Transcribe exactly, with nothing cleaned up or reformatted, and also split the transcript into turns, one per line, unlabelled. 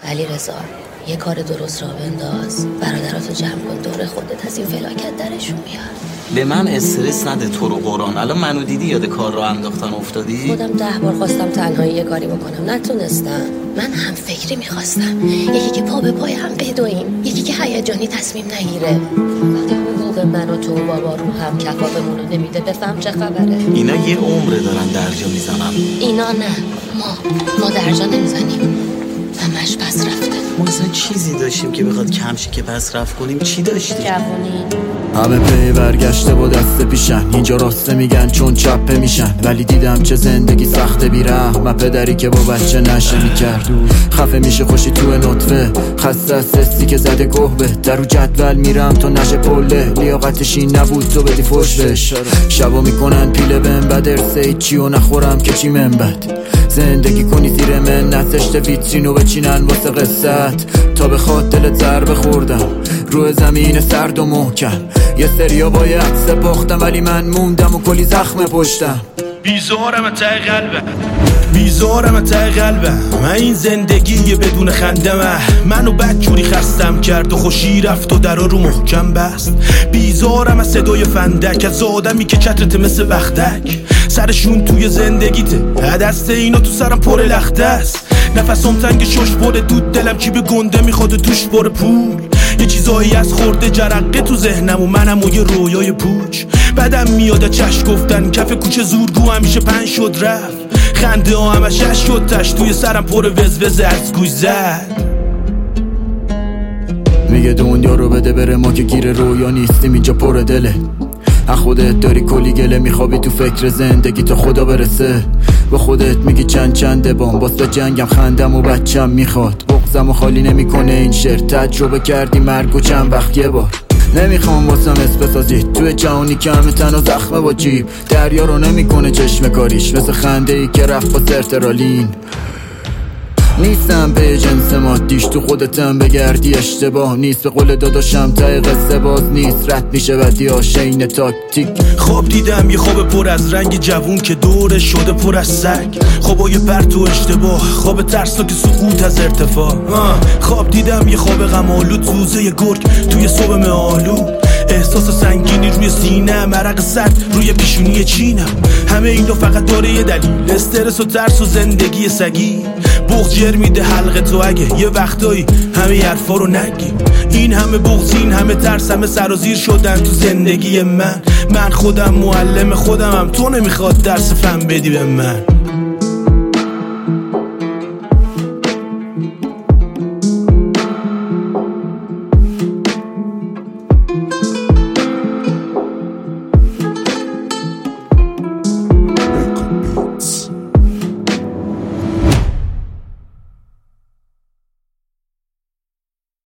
علی رضا یه کار درست را بنداز، برادراتو جمع کن دور خودت، از این فلاکت درشون میاد.
به من استرس نده تو رو قرآن. الان منو دیدی یاد کار را انداختن افتادی؟
خودم ده بار خواستم تنهایی یه کاری بکنم نتونستم. من هم فکری میخواستم، یکی که پا به پای هم بدویم، یکی که هیجانی تصمیم نگیره. وقتی حقوق من و تو و بابا رو هم کفافمون رو نمیده بفهم چه خبره.
اینا یه عمره دارن درجا میزنن.
اینا نه، ما ما درجا نمیزنیم، همش پس رفته.
ما اصلا چیزی داشتیم که بخواد کمشه که پس رفت کنیم؟ چی داشتیم؟
جوونی.
همه پی برگشته با دست پیشن، اینجا راسته میگن چون چپه میشن، ولی دیدم چه زندگی سخته بیرحم. پدری که با بچه نشه میکرد خفه میشه خوشی تو نطفه، خسته از سستی که زده گهبه، در رو جدول میرم تا نشه پله، لیاقتش این نبود تو بدی فوش بش. شبا میکنن پیله بهم بد، ارسه چیو نخورم که چی من بد. زندگی کنی زیر من نزشت ویترینو بچینن واسه قصت، تا بخواد دلت ضربه خوردم روی زمین سرد و محکم. یه سریا باید سپختم ولی من موندم و کلی زخم پشتم.
بیزارم ته قلبم، بیزارم ته قلبم، من این زندگی بدون خندمه منو بدجوری خستم کرد و خوشی رفت و درا رو محکم بست. بیزارم از صدای فندک، از آدمی که چترت مثل وختک، سرشون توی زندگیته دست اینا تو سرم پر لخته است. نفسم تنگ شش بره دود دلم کی به گنده میخواد و توش بره پول. یه چیزایی از خورده جرقه تو ذهنم و منم و یه رویای پوچ. بدم میاد چش گفتن کف کوچه زورگو همیشه پنج شد رفت، خنده ها همه شش شد تش، توی سرم پر وزوز از گوش زد.
میگه دنیا رو بده بره، ما که گیر رویا نیستیم اینجا پر دله. از خودت داری کلی گله، میخوابی تو فکر زندگی تا خدا برسه. با خودت میگی چند چنده بام، واسه جنگم خندم و بچم میخواد، بغضم و خالی نمیکنه این شعر. تجربه کردی مرگ و چند وقت یه بار، نمیخوام واسم اسم بسازی توی جهانی که همه تنها زخمه با جیب. دریا رو نمیکنه چشم کاریش، مثل خنده ای که رفت با سرترالین. نیستم به جنس مادیش، تو خودتم بگردی اشتباه نیست. به قول داداشم ته قصه باز نیست، رد میشه بدی آشین تاکتیک.
خواب دیدم یه خواب پر از رنگ جوون که دوره شده پر از سگ، خوابای پرت و اشتباه، خواب ترسناک سقوط از ارتفاع. خواب دیدم یه خواب غم آلود، زوزه ی گرگ توی صبح آلود، احساس سنگینی روی سینه، مرق سرد روی پیشونی چینم. همه اینا فقط داره یه دلیل، استرس و ترس و زندگی سگی. بغض جر میده حلقه تو اگه یه وقتایی همه حرفا رو نگی. این همه بغض، این همه ترس، همه سرازیر شدن تو زندگی من. من خودم معلم خودمم، تو نمیخواد درس فهم بدی به من.